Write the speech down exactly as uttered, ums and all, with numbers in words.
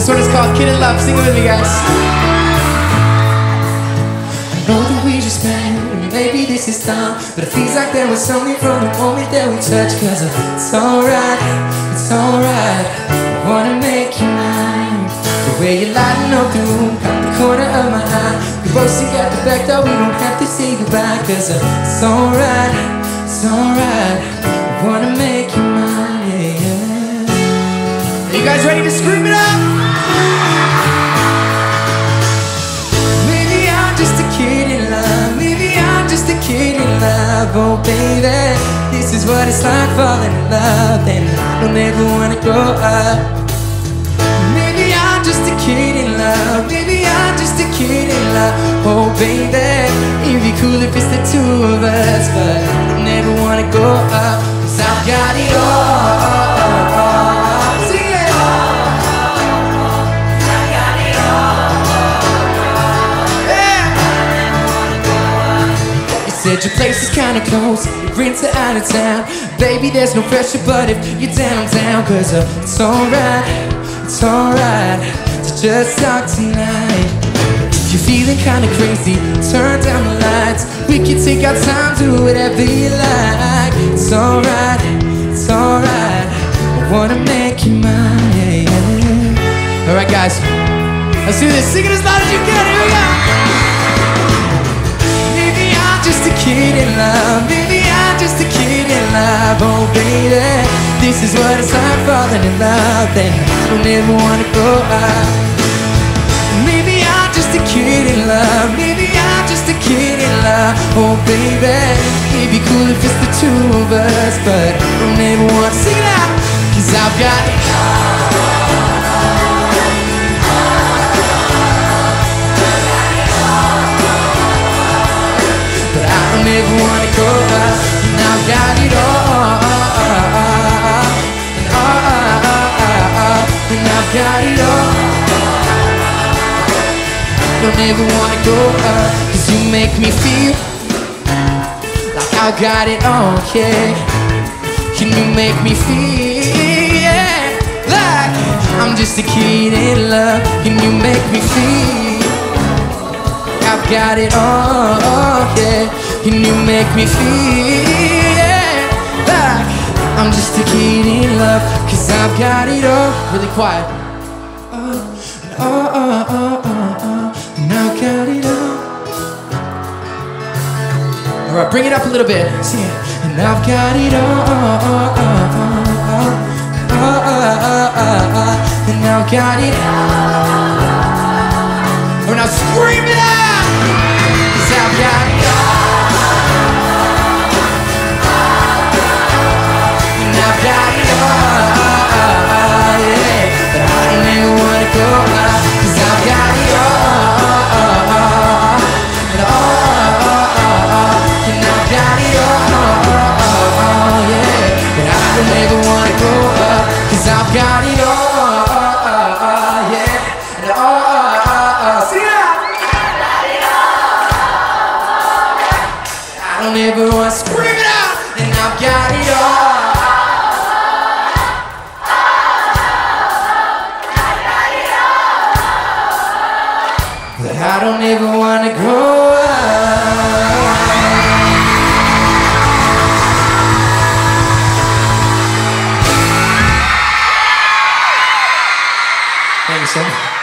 one is called Kid in Love. Sing it with me, guys. I know that we just met, and maybe this is dumb, but it feels like there was something from the moment that we touched. Cause it's alright, it's alright, I wanna make you mine. The way you lighten up the room, got the corner of my eye. We both stick at the back door, we don't have to say goodbye. Cause it's alright, it's alright, I wanna make you mine, yeah, yeah. Are you guys ready to scream it up? Maybe I'm just a kid in love, maybe I'm just a kid in love. Oh baby, this is what it's like falling in love, and I don't ever wanna grow up. Maybe I'm just a kid in love, maybe I'm just a kid in love. Oh baby, it'd be cool if it's the two of us, but I don't ever wanna go up. Cause I've got it all. Sing it. I've got it all. Yeah. You said your place is kinda close, you're into out of town. Baby, there's no pressure, but if you're downtown, cause uh, it's alright, it's alright to just talk tonight. If you're feeling kinda crazy, turn down the lights. We can take our time, do whatever you like. It's alright, it's alright, I wanna make you mine, yeah, yeah. Alright guys, let's do this. Sing it as loud as you can, here we go. Maybe I'm just a kid in love, maybe I'm just a kid in love. Oh baby, this is what it's like falling in love, and I don't ever wanna grow up. Maybe I'm just a kid in love, maybe I'm just a kid in love. Oh baby, it'd be cool if it's the two of us, but I don't ever want to sing it out. Cause I've got it all. But I don't ever want to go up, and I've got it all. And all, and I've got it all. Don't ever wanna go up, cause you make me feel like I got it all, yeah. Can you make me feel, yeah, like I'm just a kid in love? Can you make me feel I've got it all, yeah. Can you make me feel, yeah, like I'm just a kid in love? Cause I've got it all. Really quiet. Oh, oh, oh, oh, oh, oh. And I've got it all. Alright, bring it up a little bit. Sing it. And I've got it all. And I've got it all. Oh, now scream it out! Cause I've got it all. And I've got it all. Yeah. But I don't ever wanna go out. Cause I've got it all. And all. And I've got it all. Yeah. But I don't ever wanna go up. Cause I've got it all. Yeah. And all. Sing it out. I've got it all. I don't ever wanna scream it out. And I've got it all. I don't ever wanna grow up. Thank you so much.